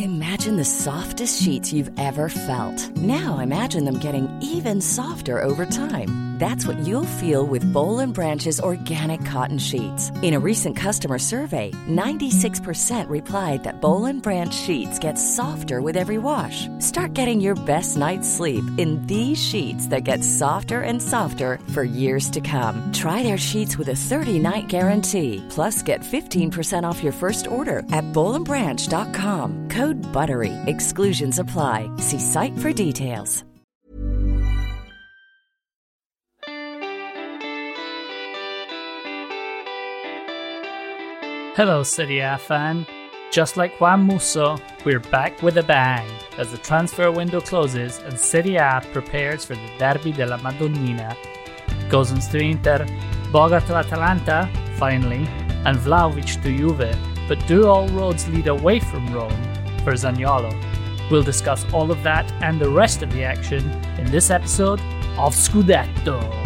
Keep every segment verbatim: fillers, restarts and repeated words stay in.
Imagine the softest sheets you've ever felt. Now imagine them getting even softer over time. That's what you'll feel with Boll and Branch's organic cotton sheets. In a recent customer survey, ninety-six percent replied that Boll and Branch sheets get softer with every wash. Start getting your best night's sleep in these sheets that get softer and softer for years to come. Try their sheets with a thirty-night guarantee. Plus, get fifteen percent off your first order at boll and branch dot com. Code BUTTERY. Exclusions apply. See site for details. Hello, Serie A fan. Just like Juan Musso, we're back with a bang as the transfer window closes and Serie A prepares for the Derby della Madonnina. Gosens to Inter, Boga to Atalanta, finally, and Vlahovic to Juve. But do all roads lead away from Rome for Zaniolo? We'll discuss all of that and the rest of the action in this episode of Scudetto.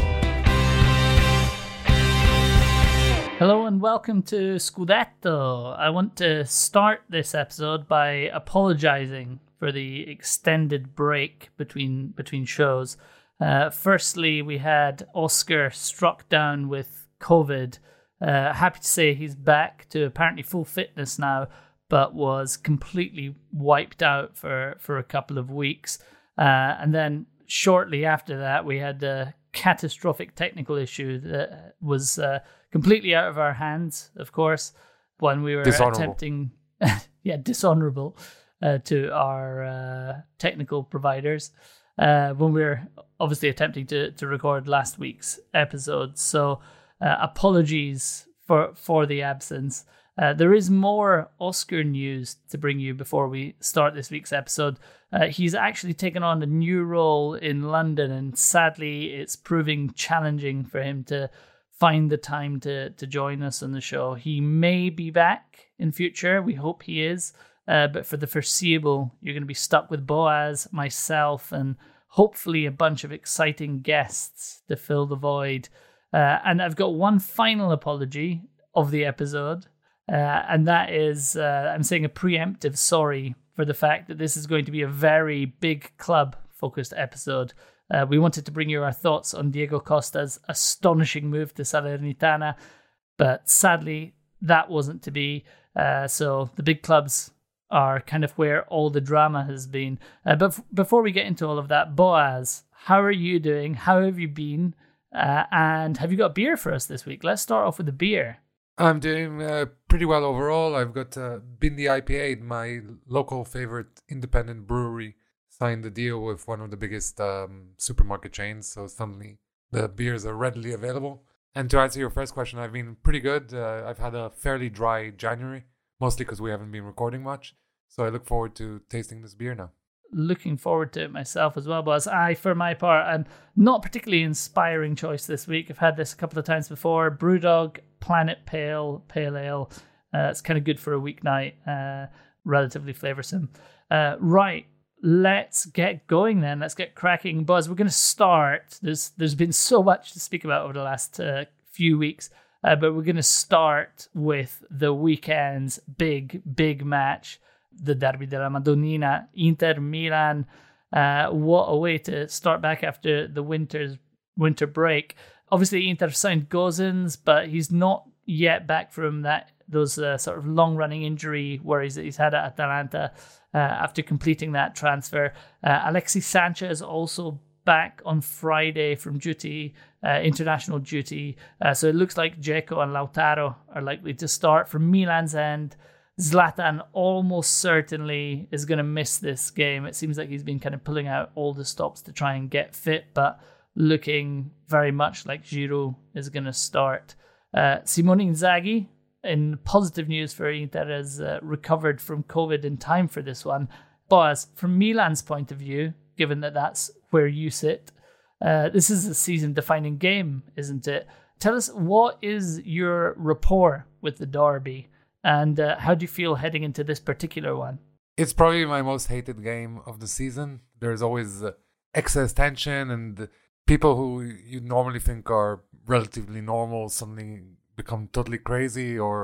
Hello and welcome to Scudetto. I want to start this episode by apologizing for the extended break between between shows. Uh, firstly, we had Oscar struck down with COVID. Uh, happy to say he's back to apparently full fitness now, but was completely wiped out for, for a couple of weeks. Uh, and then shortly after that, we had a catastrophic technical issue that was uh, completely out of our hands, of course, when we were attempting... yeah, dishonorable uh, to our uh, technical providers uh, when we were obviously attempting to, to record last week's episode. So uh, apologies for, for the absence. Uh, there is more Oscar news to bring you before we start this week's episode. Uh, he's actually taken on a new role in London, and sadly, it's proving challenging for him to find the time to, to join us on the show. He may be back in future. We hope he is. Uh, but for the foreseeable, you're going to be stuck with Boaz, myself, and hopefully a bunch of exciting guests to fill the void. Uh, and I've got one final apology of the episode. Uh, and that is, uh, I'm saying a preemptive sorry for the fact that this is going to be a very big club-focused episode. Uh, we wanted to bring you our thoughts on Diego Costa's astonishing move to Salernitana, but sadly, that wasn't to be. Uh, so the big clubs are kind of where all the drama has been. Uh, but f- before we get into all of that, Boaz, how are you doing? How have you been? Uh, and have you got beer for us this week? Let's start off with the beer. I'm doing uh, pretty well overall. I've got uh, Bindi I P A, my local favorite independent brewery, signed a deal with one of the biggest um, supermarket chains, so suddenly the beers are readily available. And to answer your first question, I've been pretty good. Uh, I've had a fairly dry January, mostly because we haven't been recording much, so I look forward to tasting this beer now. Looking forward to it myself as well, Buzz. I, for my part, I'm not particularly inspiring choice this week. I've had this a couple of times before. Brewdog Planet Pale Pale Ale. Uh, it's kind of good for a weeknight. Uh, relatively flavoursome. Uh, right, let's get going then. Let's get cracking, Buzz. We're going to start. There's there's been so much to speak about over the last uh, few weeks, uh, but we're going to start with the weekend's big big match. The Derby della Madonnina, Inter Milan. Uh, what a way to start back after the winter's winter break. Obviously, Inter signed Gosens, but he's not yet back from that those uh, sort of long-running injury worries that he's had at Atalanta uh, after completing that transfer. Uh, Alexis Sanchez also back on Friday from duty, uh, international duty. Uh, so it looks like Dzeko and Lautaro are likely to start. From Milan's end, Zlatan almost certainly is going to miss this game. It seems like he's been kind of pulling out all the stops to try and get fit, but looking very much like Giroud is going to start. Uh, Simone Inzaghi, in positive news for Inter, has uh, recovered from COVID in time for this one. Boaz, from Milan's point of view, given that that's where you sit, uh, this is a season-defining game, isn't it? Tell us, what is your rapport with the Derby? And uh, how do you feel heading into this particular one? It's probably my most hated game of the season. There's always uh, excess tension, and people who you normally think are relatively normal suddenly become totally crazy, or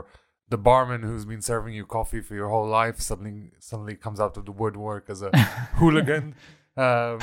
the barman who's been serving you coffee for your whole life suddenly suddenly comes out of the woodwork as a hooligan. Um,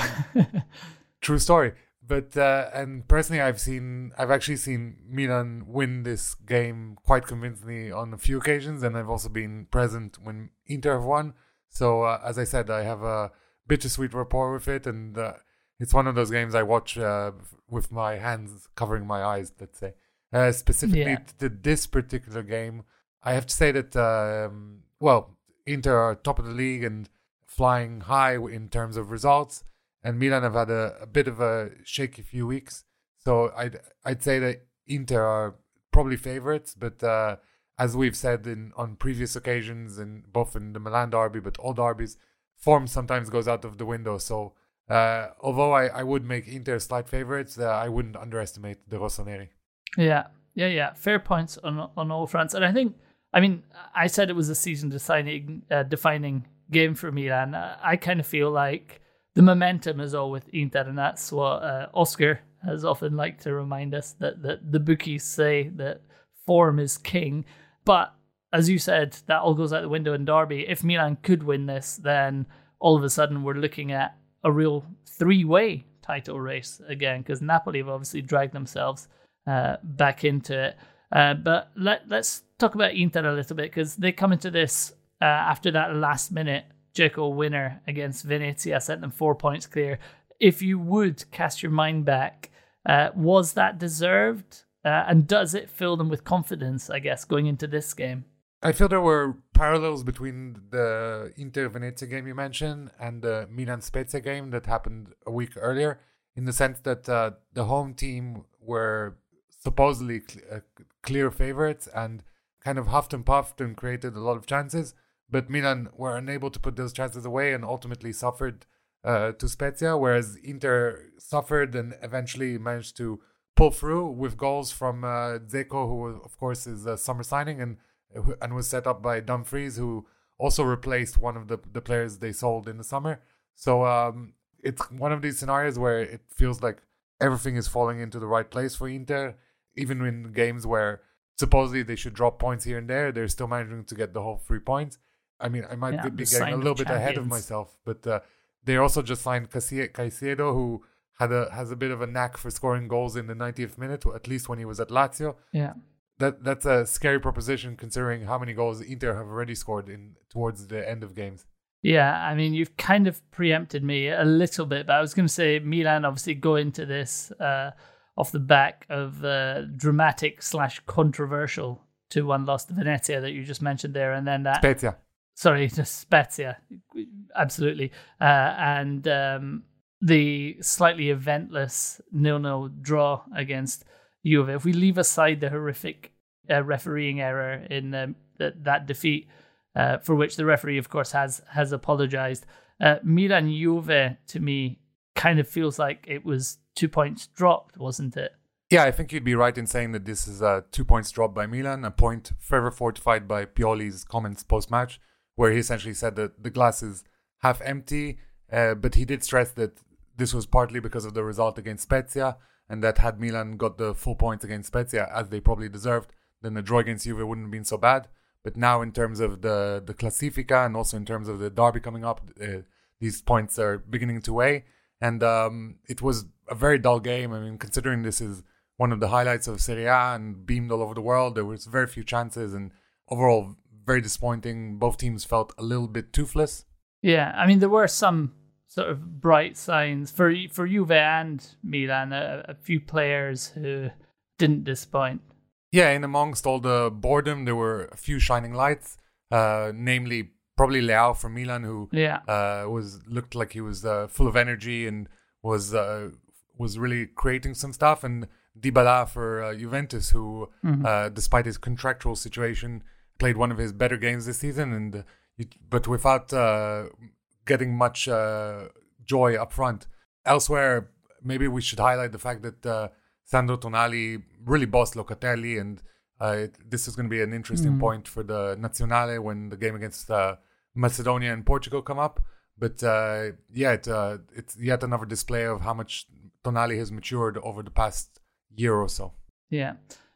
true story. But uh, and personally, I've seen I've actually seen Milan win this game quite convincingly on a few occasions, and I've also been present when Inter have won. So uh, as I said, I have a bittersweet rapport with it, and uh, it's one of those games I watch uh, with my hands covering my eyes. Let's say uh, specifically Yeah. to this particular game, I have to say that um, well, Inter are top of the league and flying high in terms of results. And Milan have had a, a bit of a shaky few weeks. So I'd I'd say that Inter are probably favourites. But uh, as we've said in on previous occasions, in both in the Milan derby, but all derbies, form sometimes goes out of the window. So uh, although I, I would make Inter slight favourites, uh, I wouldn't underestimate the Rossoneri. Yeah, yeah, yeah. Fair points on on all fronts. And I think, I mean, I said it was a season defining, uh, defining game for Milan. I, I kind of feel like the momentum is all with Inter, and that's what uh, Oscar has often liked to remind us, that, that the bookies say that form is king. But as you said, that all goes out the window in Derby. If Milan could win this, then all of a sudden we're looking at a real three-way title race again, because Napoli have obviously dragged themselves uh, back into it. Uh, but let, let's talk about Inter a little bit, because they come into this uh, after that last-minute Dzeko winner against Venezia, sent them four points clear. If you would cast your mind back, uh, was that deserved? Uh, and does it fill them with confidence, I guess, going into this game? I feel there were parallels between the Inter Venezia game you mentioned and the Milan Spezia game that happened a week earlier, in the sense that uh, the home team were supposedly cl- uh, clear favorites and kind of huffed and puffed and created a lot of chances. But Milan were unable to put those chances away and ultimately suffered uh, to Spezia, whereas Inter suffered and eventually managed to pull through with goals from uh, Dzeko, who of course is a summer signing and and was set up by Dumfries, who also replaced one of the, the players they sold in the summer. So um, it's one of these scenarios where it feels like everything is falling into the right place for Inter, even in games where supposedly they should drop points here and there, they're still managing to get the whole three points. I mean, I might Yeah, be the getting a sign little of bit ahead of champions. myself, but uh, they also just signed Caice- Caicedo, who had a has a bit of a knack for scoring goals in the ninetieth minute, or at least when he was at Lazio. Yeah. That that's a scary proposition considering how many goals Inter have already scored in towards the end of games. Yeah, I mean, you've kind of preempted me a little bit, but I was going to say Milan obviously go into this uh, off the back of uh, dramatic slash controversial two one loss to Venezia that you just mentioned there, and then that... Spezia. Sorry, just Spezia, absolutely. Uh, and um, the slightly eventless nil-nil draw against Juve. If we leave aside the horrific uh, refereeing error in um, th- that defeat, uh, for which the referee, of course, has has apologized, uh, Milan Juve, to me, kind of feels like it was two points dropped, wasn't it? Yeah, I think you'd be right in saying that this is a two points drop by Milan, a point further fortified by Pioli's comments post-match, where he essentially said that the glass is half empty, uh, but he did stress that this was partly because of the result against Spezia, and that had Milan got the full points against Spezia, as they probably deserved, then the draw against Juve wouldn't have been so bad. But now in terms of the, the Classifica and also in terms of the derby coming up, uh, these points are beginning to weigh. And um, it was a very dull game. I mean, considering this is one of the highlights of Serie A and beamed all over the world, there was very few chances and overall very disappointing. Both teams felt a little bit toothless. Yeah, I mean, there were some sort of bright signs for for Juve and Milan, a, a few players who didn't disappoint. Yeah, in amongst all the boredom, there were a few shining lights, uh, namely probably Leao from Milan, who Yeah. uh, was looked like he was uh, full of energy and was uh, was really creating some stuff, and Dybala for uh, Juventus, who, Mhm. uh, despite his contractual situation, played one of his better games this season, and uh, it, but without uh, getting much uh, joy up front. Elsewhere, maybe we should highlight the fact that uh, Sandro Tonali really bossed Locatelli, and uh, it, this is going to be an interesting Mm. point for the Nazionale when the game against uh, Macedonia and Portugal come up. But uh, yeah, it, uh, it's yet another display of how much Tonali has matured over the past year or so. Yeah.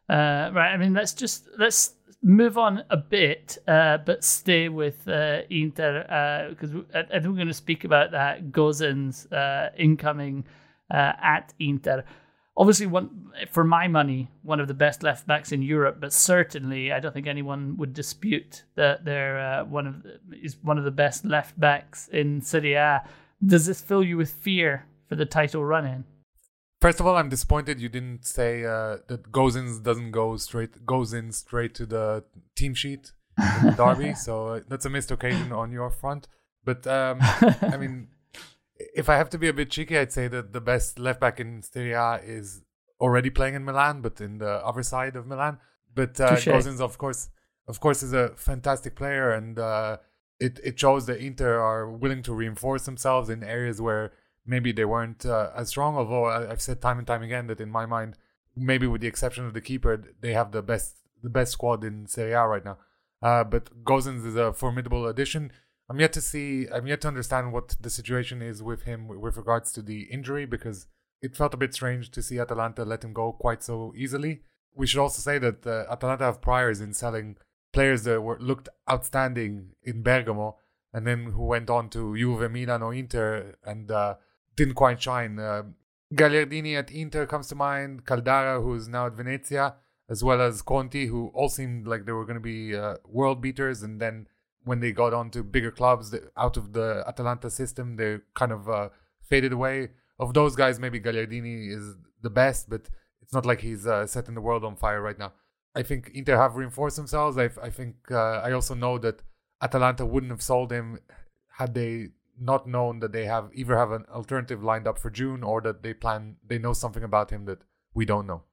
Uh, right. I mean, let's just let's move on a bit, uh, but stay with uh, Inter because uh, I, I think we're going to speak about that Gosens uh, incoming uh, at Inter. Obviously, one for my money, one of the best left backs in Europe, but certainly I don't think anyone would dispute that they're uh, one of the, is one of the best left backs in Serie A. Does this fill you with fear for the title run-in? First of all, I'm disappointed you didn't say uh, that Gosens doesn't go straight goes in straight to the team sheet in the derby. So uh, that's a missed occasion on your front. But um, I mean. If I have to be a bit cheeky, I'd say that the best left back in Serie A is already playing in Milan, but in the other side of Milan. But uh, Gosens, of course, of course, is a fantastic player, and uh, it it shows that Inter are willing to reinforce themselves in areas where maybe they weren't uh, as strong. Although I, I've said time and time again that in my mind, maybe with the exception of the keeper, they have the best the best squad in Serie A right now. Uh, but Gosens is a formidable addition. I'm yet to see, I'm yet to understand what the situation is with him with regards to the injury, because it felt a bit strange to see Atalanta let him go quite so easily. We should also say that uh, Atalanta have priors in selling players that were looked outstanding in Bergamo and then who went on to Juve, Milan or Inter and uh, didn't quite shine. Uh, Gagliardini at Inter comes to mind, Caldara, who's now at Venezia, as well as Conti, who all seemed like they were going to be uh, world beaters, and then when they got on to bigger clubs out of the Atalanta system, they kind of uh, faded away. Of those guys, maybe Gagliardini is the best, but it's not like he's uh, setting the world on fire right now. I think Inter have reinforced themselves. I, I think uh, I also know that Atalanta wouldn't have sold him had they not known that they have either have an alternative lined up for June or that they plan they know something about him that we don't know.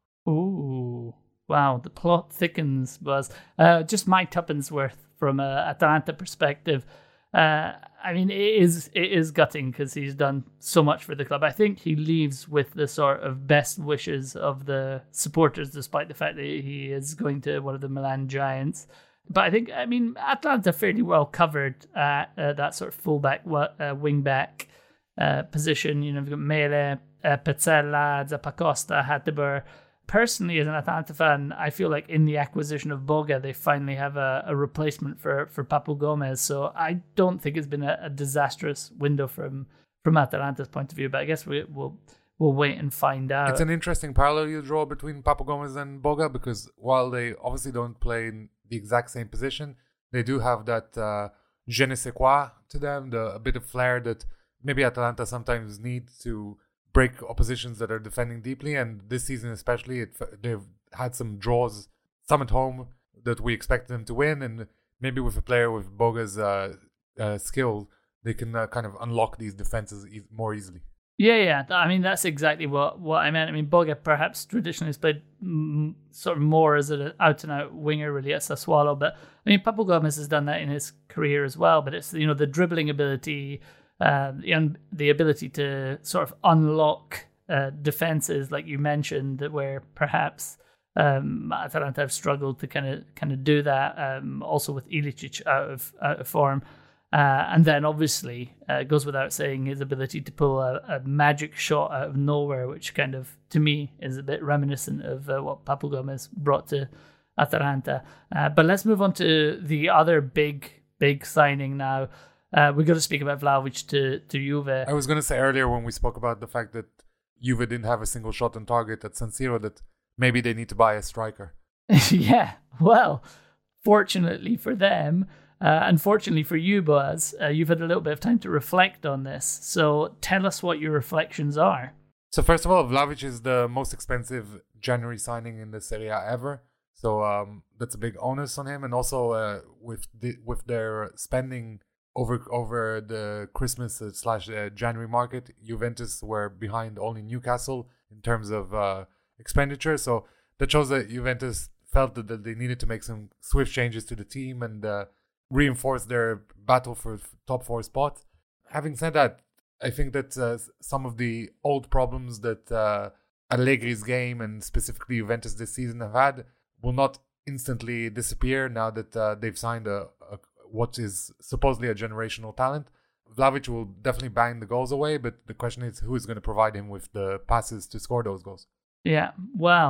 Ooh, wow! The plot thickens, Buzz. Uh, just my tuppence worth. From a Atalanta perspective, uh, I mean, it is it is gutting because he's done so much for the club. I think he leaves with the sort of best wishes of the supporters, despite the fact that he is going to one of the Milan giants. But I think, I mean, Atalanta fairly well covered at uh, that sort of fullback, uh, wing-back uh, position. You know, we've got Mele, uh, Pezzella, Zappacosta, Hatteber. Personally, as an Atalanta fan, I feel like in the acquisition of Boga, they finally have a, a replacement for, for Papu Gomez. So I don't think it's been a, a disastrous window from from Atalanta's point of view. But I guess we, we'll we'll wait and find out. It's an interesting parallel you draw between Papu Gomez and Boga, because while they obviously don't play in the exact same position, they do have that uh, je ne sais quoi to them, the a bit of flair that maybe Atalanta sometimes need to break oppositions that are defending deeply, and this season especially, it, they've had some draws, some at home that we expected them to win, and maybe with a player with Boga's uh, uh, skill, they can uh, kind of unlock these defenses e- more easily. Yeah, yeah. I mean, that's exactly what, what I meant. I mean, Boga perhaps traditionally has played mm, sort of more as an out-and-out winger, really, at Sassuolo, but I mean, Papu Gomez has done that in his career as well, but it's, you know, the dribbling ability, Uh, and the ability to sort of unlock uh, defenses, like you mentioned, where perhaps um, Atalanta have struggled to kind of kind of do that. Um, also with Ilicic out of out of form, uh, and then obviously uh, it goes without saying his ability to pull a, a magic shot out of nowhere, which kind of to me is a bit reminiscent of uh, what Papu Gomez brought to Atalanta. Uh, but let's move on to the other big big signing now. Uh, we're going to speak about Vlahovic to, to Juve. I was going to say earlier when we spoke about the fact that Juve didn't have a single shot on target at San Siro that maybe they need to buy a striker. Yeah, well, fortunately for them, uh, unfortunately for you, Boaz, uh, you've had a little bit of time to reflect on this. So tell us what your reflections are. So first of all, Vlahovic is the most expensive January signing in the Serie A ever. So um, that's a big onus on him. And also uh, with the, with their spending Over over the Christmas uh, slash uh, January market, Juventus were behind only Newcastle in terms of uh, expenditure. So that shows that Juventus felt that, that they needed to make some swift changes to the team and uh, reinforce their battle for top four spot. Having said that, I think that uh, some of the old problems that uh, Allegri's game and specifically Juventus this season have had will not instantly disappear now that uh, they've signed a, a what is supposedly a generational talent. Vlahovic will definitely bang the goals away, but the question is who is going to provide him with the passes to score those goals. Yeah, well,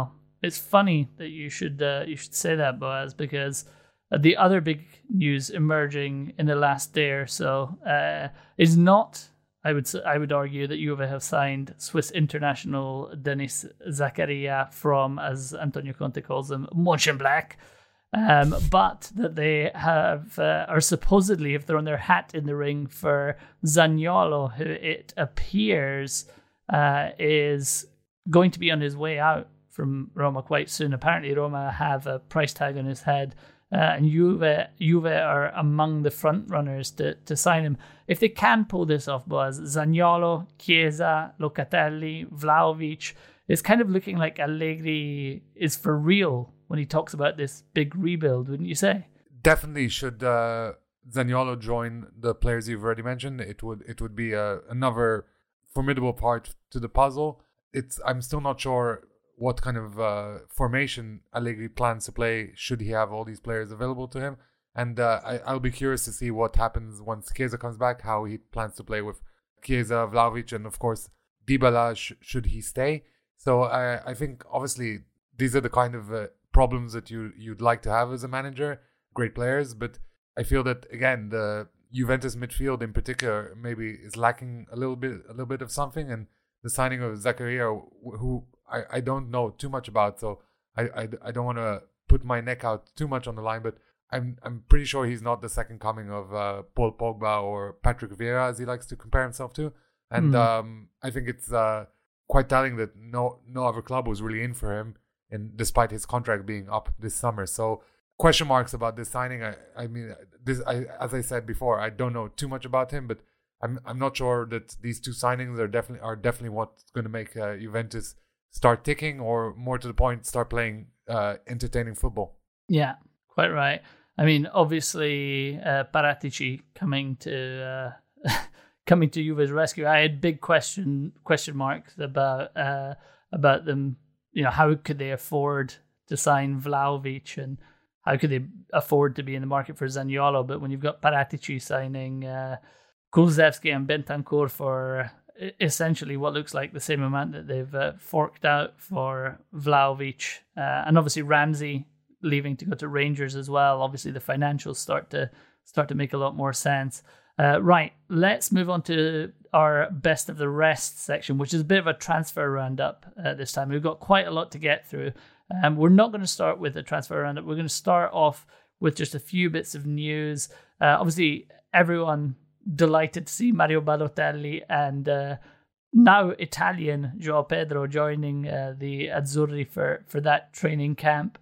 it's funny that you should uh, you should say that, Boaz, because the other big news emerging in the last day or so uh, is not. I would I would argue that Juve have signed Swiss international Denis Zakaria from, as Antonio Conte calls him, Mönchengladbach, um, but that they have uh, are supposedly have thrown their hat in the ring for Zaniolo, who it appears uh, is going to be on his way out from Roma quite soon. Apparently, Roma have a price tag on his head. Uh, and Juve, Juve are among the front runners to, to sign him. If they can pull this off, Boaz, Zaniolo, Chiesa, Locatelli, Vlahovic, it's kind of looking like Allegri is for real when he talks about this big rebuild, wouldn't you say? Definitely. Should uh, Zaniolo join the players you've already mentioned, it would it would be a, another formidable part to the puzzle. It's I'm still not sure what kind of uh, formation Allegri plans to play should he have all these players available to him. And uh, I, I'll be curious to see what happens once Chiesa comes back, how he plans to play with Chiesa, Vlahovic, and of course Dybala sh- should he stay. So I, I think obviously these are the kind of uh, problems that you, you'd like to have as a manager, great players, but I feel that, again, the Juventus midfield in particular maybe is lacking a little bit a little bit of something, and the signing of Zakaria, who I, I don't know too much about, so I, I, I don't want to put my neck out too much on the line, but I'm I'm pretty sure he's not the second coming of uh, Paul Pogba or Patrick Vieira, as he likes to compare himself to. And mm. um, I think it's uh, quite telling that no no other club was really in for him, and despite his contract being up this summer. So question marks about this signing. I, I mean, this I, as I said before, I don't know too much about him, but I'm I'm not sure that these two signings are definitely are definitely what's going to make uh, Juventus start ticking, or more to the point, start playing uh, entertaining football. Yeah, quite right. I mean, obviously, uh, Paratici coming to uh, coming to Juve's rescue. I had big question question marks about uh, about them. You know, how could they afford to sign Vlahovic, and how could they afford to be in the market for Zaniolo? But when you've got Paratici signing uh, Kulusevski and Bentancur for essentially what looks like the same amount that they've uh, forked out for Vlahovic, uh, and obviously Ramsey leaving to go to Rangers as well. Obviously, the financials start to start to make a lot more sense. Uh, right, let's move on to our best of the rest section, which is a bit of a transfer roundup uh, this time. We've got quite a lot to get through. Um, we're not going to start with a transfer roundup. We're going to start off with just a few bits of news. Uh, obviously, everyone delighted to see Mario Balotelli and uh, now Italian João Pedro joining uh, the Azzurri for, for that training camp.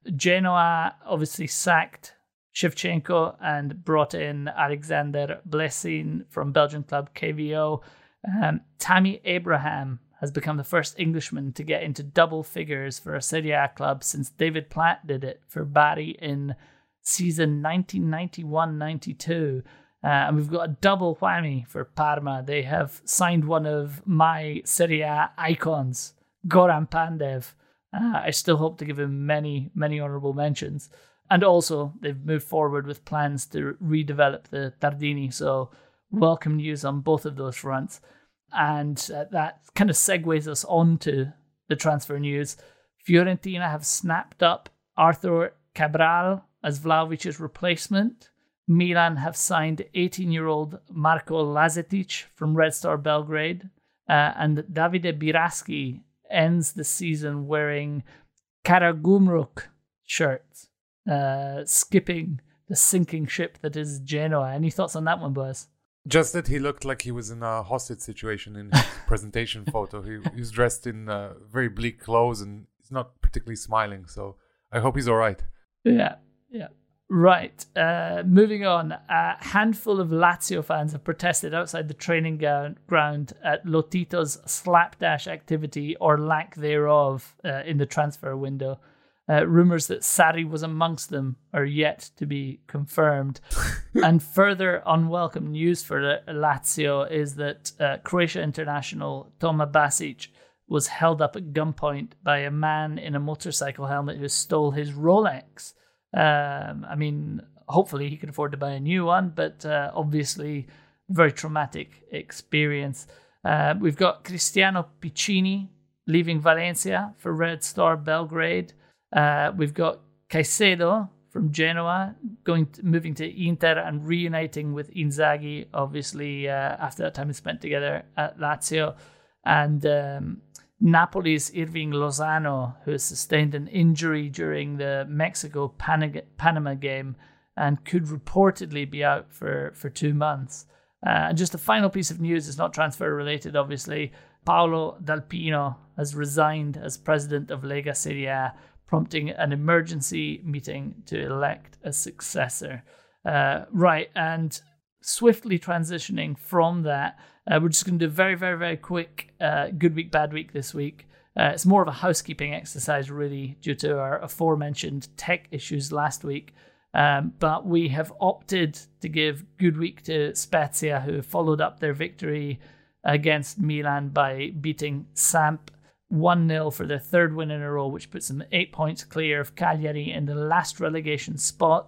Genoa obviously sacked Shevchenko and brought in Alexander Blessin from Belgian club K V O. Um, Tammy Abraham has become the first Englishman to get into double figures for a Serie A club since David Platt did it for Bari in season nineteen ninety-one ninety-two. Uh, and we've got a double whammy for Parma. They have signed one of my Serie A icons, Goran Pandev. Uh, I still hope to give him many, many honourable mentions. And also, they've moved forward with plans to redevelop the Tardini. So, welcome news on both of those fronts. And uh, that kind of segues us on to the transfer news. Fiorentina have snapped up Arthur Cabral as Vlahovic's replacement. Milan have signed eighteen-year-old Marko Lazetic from Red Star Belgrade. Uh, and Davide Biraski ends the season wearing Karagumruk shirts, uh, skipping the sinking ship that is Genoa. Any thoughts on that one, Buzz? Just that he looked like he was in a hostage situation in his presentation photo. He, he was dressed in uh, very bleak clothes and he's not particularly smiling. So I hope he's all right. Yeah, yeah. Right. Uh, moving on. A handful of Lazio fans have protested outside the training ground at Lotito's slapdash activity or lack thereof uh, in the transfer window. Uh, rumours that Sarri was amongst them are yet to be confirmed. And further unwelcome news for Lazio is that uh, Croatia international Toma Basic was held up at gunpoint by a man in a motorcycle helmet who stole his Rolex. Um, I mean, hopefully he could afford to buy a new one, but uh, obviously very traumatic experience. Uh, we've got Cristiano Piccini leaving Valencia for Red Star Belgrade. Uh, we've got Caicedo from Genoa going to, moving to Inter and reuniting with Inzaghi, obviously, uh, after that time we spent together at Lazio. And um, Napoli's Irving Lozano, who has sustained an injury during the Mexico Panama game and could reportedly be out for, for two months. Uh, and just a final piece of news, it's not transfer related, obviously. Paolo Dalpino has resigned as president of Lega Serie A, prompting an emergency meeting to elect a successor. Uh, right, and swiftly transitioning from that, uh, we're just going to do a very, very, very quick uh, good week, bad week this week. Uh, it's more of a housekeeping exercise, really, due to our aforementioned tech issues last week. Um, but we have opted to give good week to Spezia, who followed up their victory against Milan by beating Samp one nil for their third win in a row, which puts them eight points clear of Cagliari in the last relegation spot.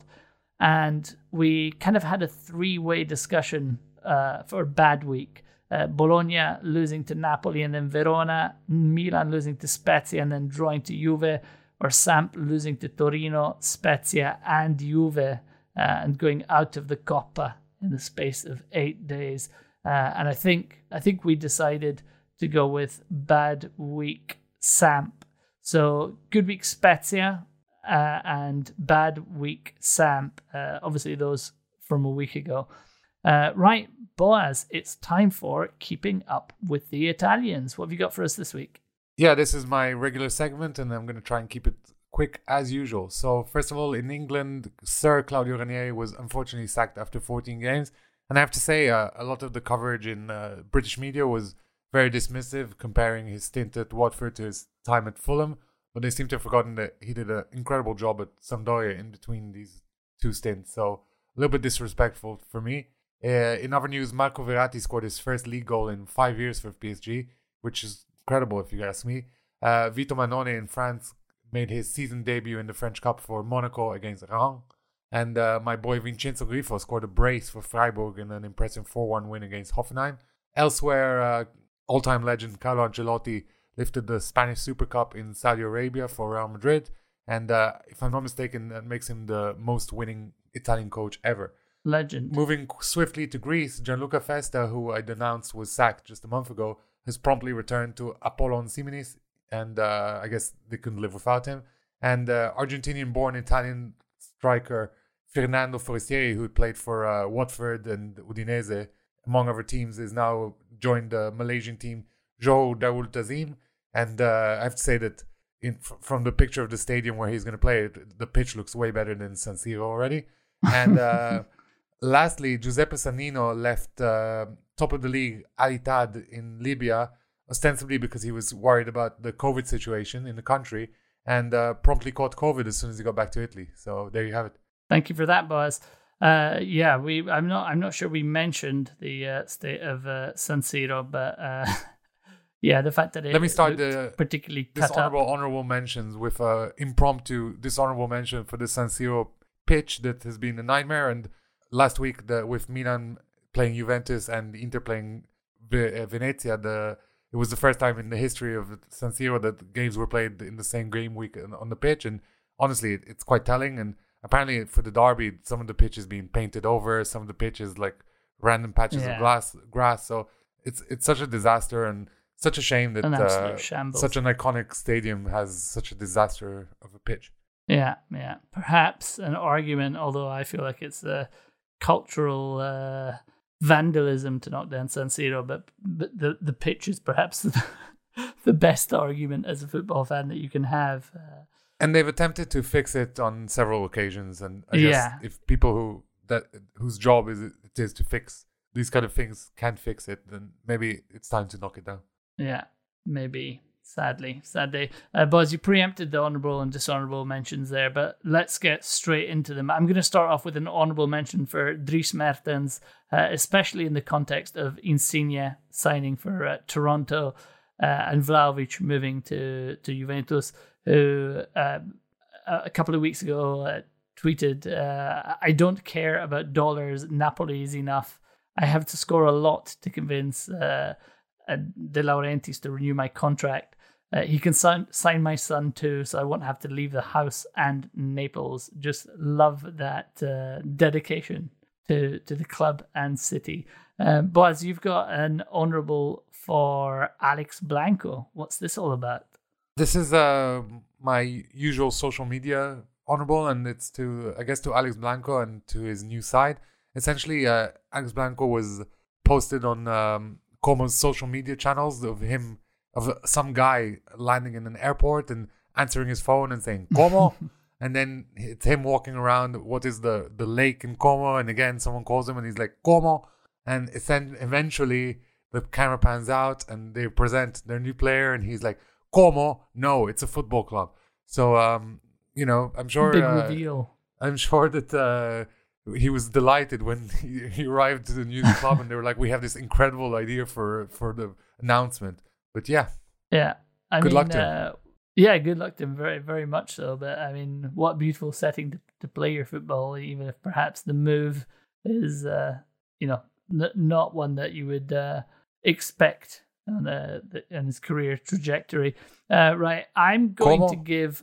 And we kind of had a three-way discussion uh, for bad week. Uh, Bologna losing to Napoli and then Verona, Milan losing to Spezia and then drawing to Juve, or Samp losing to Torino, Spezia and Juve, uh, and going out of the Coppa in the space of eight days. Uh, and I think I think we decided to go with bad week Samp. So good week Spezia uh, and bad week Samp. Uh, obviously those from a week ago. Uh, right, Boaz, it's time for Keeping Up with the Italians. What have you got for us this week? Yeah, this is my regular segment, and I'm going to try and keep it quick as usual. So, first of all, in England, Sir Claudio Ranieri was unfortunately sacked after fourteen games. And I have to say, uh, a lot of the coverage in uh, British media was very dismissive, comparing his stint at Watford to his time at Fulham. But they seem to have forgotten that he did an incredible job at Sampdoria in between these two stints. So, a little bit disrespectful for me. Uh, in other news, Marco Verratti scored his first league goal in five years for P S G, which is incredible if you ask me. Uh, Vito Mannone in France made his season debut in the French Cup for Monaco against Rennes. And uh, my boy Vincenzo Grifo scored a brace for Freiburg in an impressive four one win against Hoffenheim. Elsewhere, uh, all-time legend Carlo Ancelotti lifted the Spanish Super Cup in Saudi Arabia for Real Madrid. And uh, if I'm not mistaken, that makes him the most winning Italian coach ever. Legend. Moving swiftly to Greece, Gianluca Festa, who I'd announced was sacked just a month ago, has promptly returned to Apollon Siminis, and uh, I guess they couldn't live without him. And uh, Argentinian-born Italian striker Fernando Forestieri, who played for uh, Watford and Udinese, among other teams, is now joined the Malaysian team Johor Darul Tazim. And uh, I have to say that in, f- from the picture of the stadium where he's going to play, the pitch looks way better than San Siro already. And uh, lastly, Giuseppe Sannino left uh, top of the league Al Ittihad in Libya, ostensibly because he was worried about the COVID situation in the country, and uh, promptly caught COVID as soon as he got back to Italy. So there you have it. Thank you for that, Boaz. Uh, yeah, we. I'm not. I'm not sure we mentioned the uh, state of uh, San Siro, but uh, yeah, the fact that it let me start the particularly cut dishonorable up. honorable mentions with uh, impromptu dishonorable mention for the San Siro pitch that has been a nightmare. And last week, the, with Milan playing Juventus and Inter playing v- uh, Venezia, the it was the first time in the history of San Siro that games were played in the same game week on the pitch. And honestly, it, it's quite telling. And apparently for the derby, some of the pitch is being painted over, some of the pitches like random patches yeah. of glass, grass. So it's it's such a disaster and such a shame that uh, such an iconic stadium has such a disaster of a pitch. Yeah, yeah. Perhaps an argument, although I feel like it's a cultural uh, vandalism to knock down San Siro, but, but the, the pitch is perhaps the, the best argument as a football fan that you can have. Uh, And they've attempted to fix it on several occasions, and I yeah. guess if people who that whose job is it is to fix these kind of things can't fix it, then maybe it's time to knock it down. Yeah, maybe. Sadly, sadly. Uh, Buzz, you preempted the honourable and dishonourable mentions there, but let's get straight into them. I'm going to start off with an honourable mention for Dries Mertens, uh, especially in the context of Insigne signing for uh, Toronto uh, and Vlahovic moving to, to Juventus, who uh, a couple of weeks ago uh, tweeted, uh, I don't care about dollars, Napoli is enough. I have to score a lot to convince uh, uh, De Laurentiis to renew my contract. Uh, he can sign, sign my son too, so I won't have to leave the house and Naples. Just love that uh, dedication to, to the club and city. Um, Boaz, you've got an honourable for Alex Blanco. What's this all about? This is uh, my usual social media honorable, and it's to, I guess, to Alex Blanco and to his new side. Essentially, uh, Alex Blanco was posted on um, Como's social media channels of him, of some guy landing in an airport and answering his phone and saying, Como? And then it's him walking around, what is the, the lake in Como? And again, someone calls him and he's like, Como? And then eventually the camera pans out and they present their new player and he's like, Como? No, it's a football club. So, um, you know, I'm sure... Big uh, reveal. I'm sure that uh, he was delighted when he, he arrived to the new club and they were like, we have this incredible idea for, for the announcement. But yeah. Yeah. I good mean, luck to him. Uh, yeah, good luck to him. Very, very much so. But I mean, what a beautiful setting to, to play your football, even if perhaps the move is, uh, you know, n- not one that you would uh, expect on, uh, the, on his career trajectory. Uh, right. I'm going Como? to give.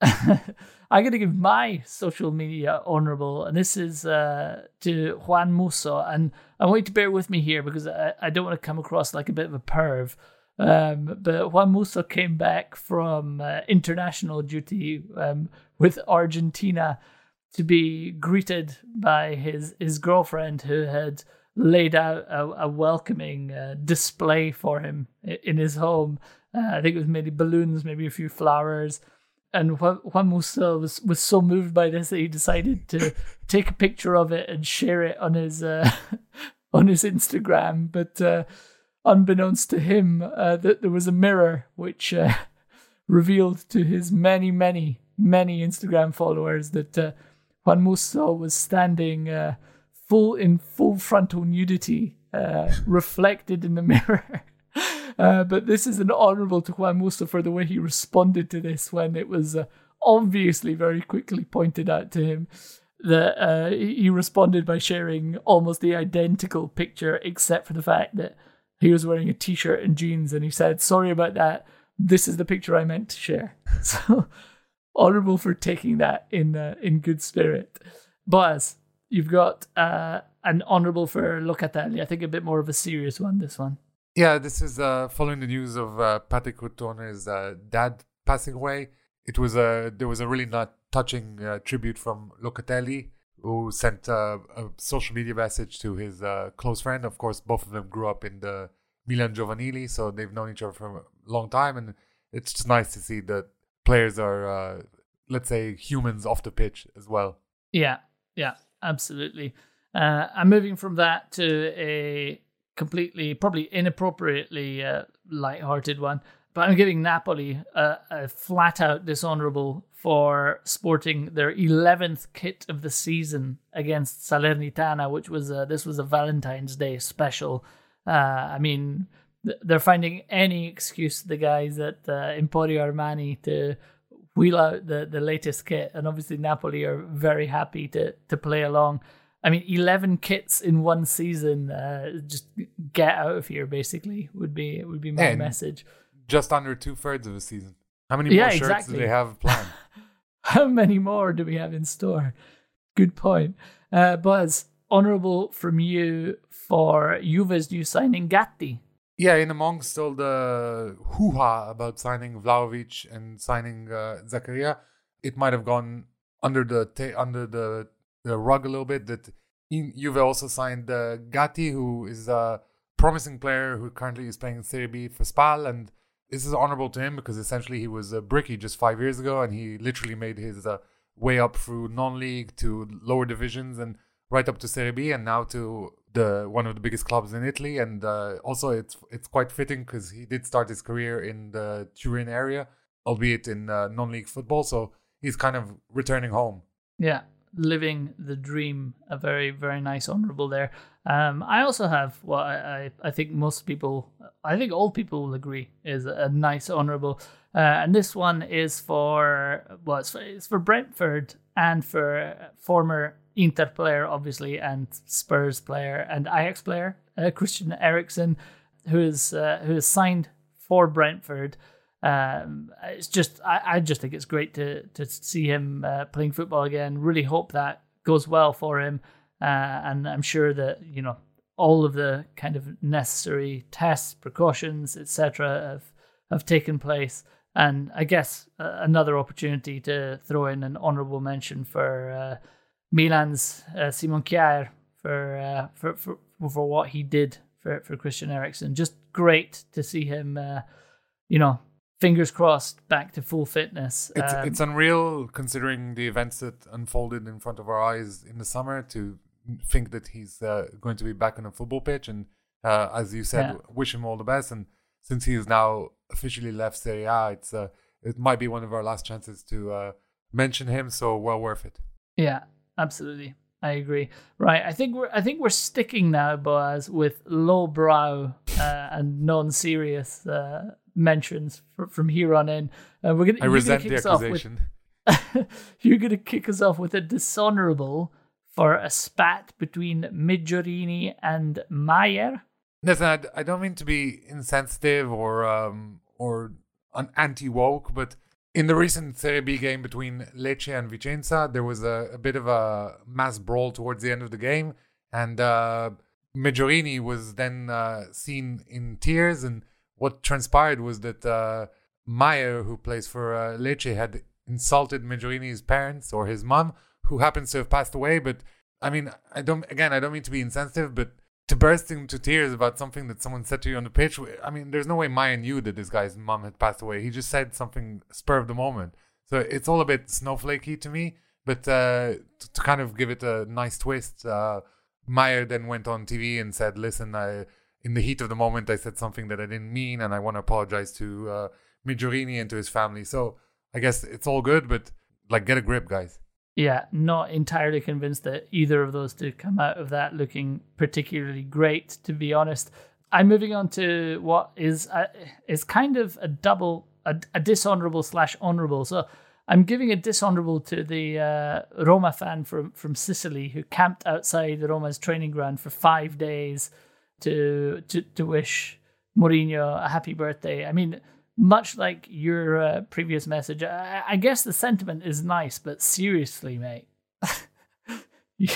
I'm going to give my social media honorable, and this is uh, to Juan Musso. And I want you to bear with me here because I, I don't want to come across like a bit of a perv. Um, but Juan Musso came back from uh, international duty um, with Argentina to be greeted by his, his girlfriend, who had laid out a, a welcoming uh, display for him in his home. Uh, I think it was maybe balloons, maybe a few flowers. And Juan Musso was, was so moved by this that he decided to take a picture of it and share it on his uh, on his Instagram. But uh, unbeknownst to him, uh, that there was a mirror which uh, revealed to his many, many, many Instagram followers that uh, Juan Musso was standing uh, full in full frontal nudity, uh, reflected in the mirror. Uh, but this is an honourable to Juan Musso for the way he responded to this when it was uh, obviously very quickly pointed out to him that uh, he responded by sharing almost the identical picture, except for the fact that he was wearing a t-shirt and jeans, and he said, sorry about that, this is the picture I meant to share. So honourable for taking that in uh, in good spirit. Boaz, you've got uh, an honourable for Locatelli. I think a bit more of a serious one, this one. Yeah, this is uh, following the news of uh, Patrick Cotone's uh, dad passing away. It was a there was a really not touching uh, tribute from Locatelli, who sent uh, a social media message to his uh, close friend. Of course, both of them grew up in the Milan Giovanili, so they've known each other for a long time, and it's just nice to see that players are, uh, let's say, humans off the pitch as well. Yeah, yeah, absolutely. Uh, I'm moving from that to a completely, probably inappropriately uh, light-hearted one, but I'm giving Napoli a, a flat-out dishonourable for sporting their eleventh kit of the season against Salernitana, which was a, this was a Valentine's Day special. Uh, I mean, th- they're finding any excuse, the guys at uh, Emporio Armani, to wheel out the, the latest kit, and obviously Napoli are very happy to to play along. I mean, eleven kits in one season. Uh, just get out of here, basically, would be would be my And message. Just under two thirds of the season. How many Yeah, more shirts exactly. do they have planned? How many more do we have in store? Good point. Uh, Buzz, honourable from you for Juve's new signing, Gatti. Yeah, in amongst all the hoo-ha about signing Vlahovic and signing uh, Zakaria, it might have gone under the ta- under the, the rug a little bit that in, Juve also signed uh, Gatti, who is a promising player who currently is playing in Serie B for Spal, and this is honourable to him because essentially he was a brickie just five years ago, and he literally made his uh, way up through non-league to lower divisions and right up to Serie B, and now to the one of the biggest clubs in Italy. And uh, also it's it's quite fitting because he did start his career in the Turin area, albeit in uh, non-league football, so he's kind of returning home. Yeah, living the dream. A very, very nice honourable there. Um, I also have what I, I, I think most people, I think all people will agree is a nice honourable. Uh, and this one is for, well, it's for, it's for Brentford and for former Inter player, obviously, and Spurs player and Ajax player, uh, Christian Eriksen, who is uh, who is signed for Brentford. Um, it's just, I, I just think it's great to to see him uh, playing football again. Really hope that goes well for him, uh, and I'm sure that you know all of the kind of necessary tests, precautions, et cetera, have have taken place. And I guess uh, another opportunity to throw in an honourable mention for uh, Milan's uh, Simon Kjaer for, uh, for for for what he did for for Christian Eriksen. Just great to see him, uh, you know. Fingers crossed, back to full fitness. It's um, it's unreal considering the events that unfolded in front of our eyes in the summer to think that he's uh, going to be back on a football pitch. And uh, as you said, yeah. wish him all the best. And since he is now officially left Serie A, it's uh, it might be one of our last chances to uh, mention him. So well worth it. Yeah, absolutely. I agree. Right, I think we're I think we're sticking now, Boaz, with lowbrow uh, and non-serious uh, mentions for, from here on in. Uh, we're gonna. I resent the accusation. With, you're gonna kick us off with a dishonourable for a spat between Migliorini and Maier. Listen, I, I don't mean to be insensitive or um, or an anti-woke, but in the recent Serie B game between Lecce and Vicenza, there was a, a bit of a mass brawl towards the end of the game, and uh, Migliorini was then uh, seen in tears. And what transpired was that uh, Maier, who plays for uh, Lecce, had insulted Migliorini's parents or his mom, who happens to have passed away. But I mean, I don't. Again, I don't mean to be insensitive, but to burst into tears about something that someone said to you on the pitch, I mean, there's no way Maier knew that this guy's mom had passed away. He just said something spur of the moment. So it's all a bit snowflakey to me. But uh, to, to kind of give it a nice twist, uh, Maier then went on T V and said, listen, I, in the heat of the moment, I said something that I didn't mean, and I want to apologize to uh, Migliorini and to his family. So I guess it's all good, but like, get a grip, guys. Yeah, not entirely convinced that either of those two come out of that looking particularly great, to be honest. I'm moving on to what is a, is kind of a double, a, a dishonorable slash honorable. So I'm giving a dishonorable to the uh, Roma fan from, from Sicily who camped outside Roma's training ground for five days to to, to wish Mourinho a happy birthday. I mean, much like your uh, previous message, I, I guess the sentiment is nice, but seriously, mate. yeah.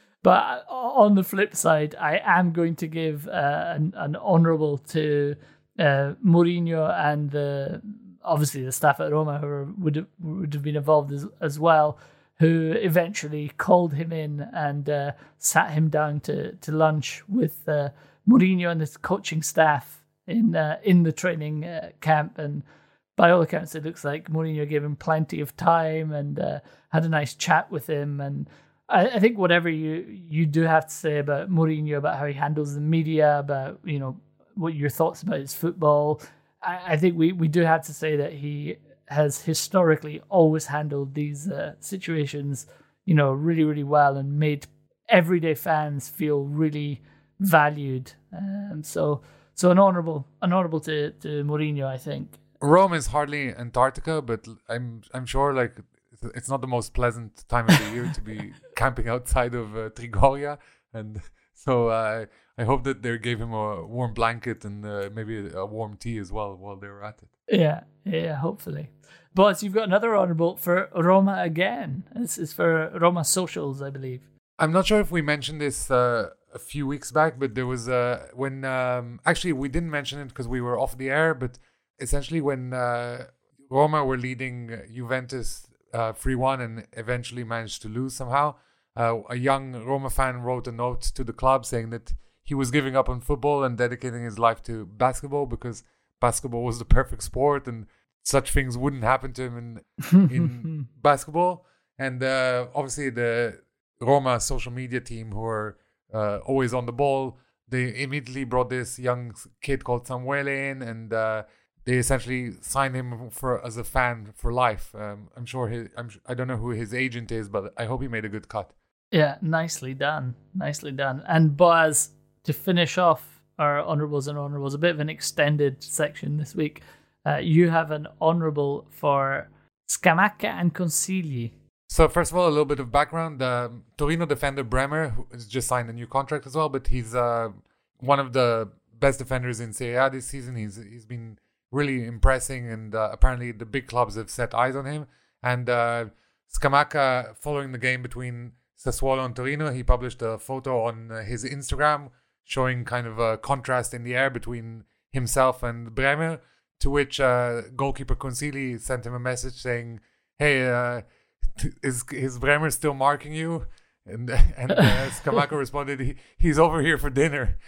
But on the flip side, I am going to give uh, an, an honourable to uh, Mourinho and the obviously the staff at Roma who would have, would have been involved as, as well, who eventually called him in and uh, sat him down to, to lunch with uh, Mourinho and his coaching staff in uh, in the training uh, camp. And by all accounts, it looks like Mourinho gave him plenty of time and uh, had a nice chat with him. And I, I think whatever you, you do have to say about Mourinho, about how he handles the media, about, you know, what your thoughts about his football, I, I think we, we do have to say that he has historically always handled these uh, situations, you know, really, really well and made everyday fans feel really valued. Um, so... So an honourable, an honourable to, to Mourinho, I think. Rome is hardly Antarctica, but I'm I'm sure like it's not the most pleasant time of the year to be camping outside of uh, Trigoria, and so uh, I hope that they gave him a warm blanket and uh, maybe a warm tea as well while they were at it. Yeah, yeah, hopefully. But you've got another honourable for Roma again. This is for Roma Socials, I believe. I'm not sure if we mentioned this uh, a few weeks back, but there was uh, when um, actually we didn't mention it because we were off the air, but essentially when uh, Roma were leading Juventus uh, three one and eventually managed to lose somehow, uh, a young Roma fan wrote a note to the club saying that he was giving up on football and dedicating his life to basketball because basketball was the perfect sport and such things wouldn't happen to him in, in basketball. And uh, obviously the Roma social media team, who are uh, always on the ball, they immediately brought this young kid called Samuele in, and uh, they essentially signed him for as a fan for life. Um, I'm sure his, I'm, I don't know who his agent is, but I hope he made a good cut. Yeah, nicely done, nicely done. And Boaz, to finish off our honourables and honourables, a bit of an extended section this week. Uh, you have an honourable for Scamacca and Consigli. So first of all, a little bit of background. Um, Torino defender Bremer who has just signed a new contract as well, but he's uh, one of the best defenders in Serie A this season. He's he's been really impressing, and uh, apparently the big clubs have set eyes on him. And uh, Scamacca, following the game between Sassuolo and Torino, he published a photo on uh, his Instagram showing kind of a contrast in the air between himself and Bremer, to which uh, goalkeeper Consili sent him a message saying, hey, uh, is, is Bremer still marking you? And, and uh, Scamacca responded, he, he's over here for dinner.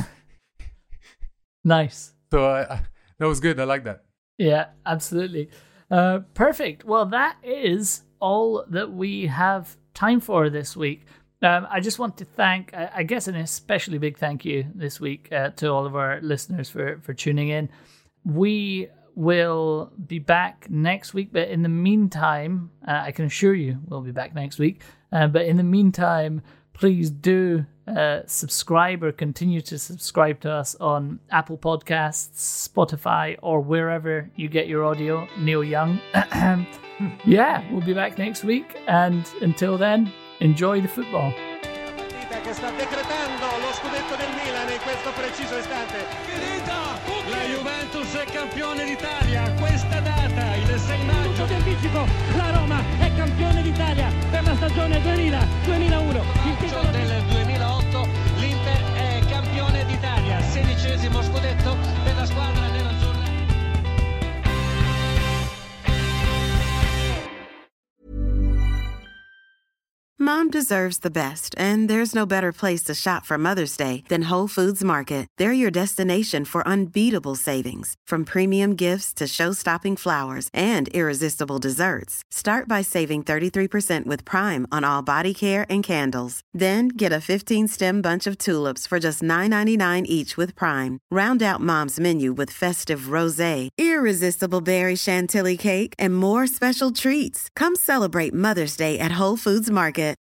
Nice. So uh, that was good. I like that. Yeah, absolutely. Uh, perfect. Well, that is all that we have time for this week. Um, I just want to thank, I, I guess, an especially big thank you this week uh, to all of our listeners for, for tuning in. We will be back next week, but in the meantime, uh, I can assure you we'll be back next week. Uh, but in the meantime, please do uh, subscribe or continue to subscribe to us on Apple Podcasts, Spotify, or wherever you get your audio. Neil Young. Yeah, we'll be back next week. And until then, enjoy the football. Che sta decretando lo scudetto del Milan in questo preciso istante. Finita! La Juventus è campione d'Italia. Questa data, il sei maggio. Di anticipo, la Roma è campione d'Italia per la stagione duemila duemilauno. Il titolo del duemilaotto, l'Inter è campione d'Italia. Sedicesimo scudetto per la squadra nerazzurra. Mom deserves the best, and there's no better place to shop for Mother's Day than Whole Foods Market. They're your destination for unbeatable savings, from premium gifts to show-stopping flowers and irresistible desserts. Start by saving thirty-three percent with Prime on all body care and candles. Then get a fifteen-stem bunch of tulips for just nine ninety-nine each with Prime. Round out Mom's menu with festive rosé, irresistible berry chantilly cake, and more special treats. Come celebrate Mother's Day at Whole Foods Market.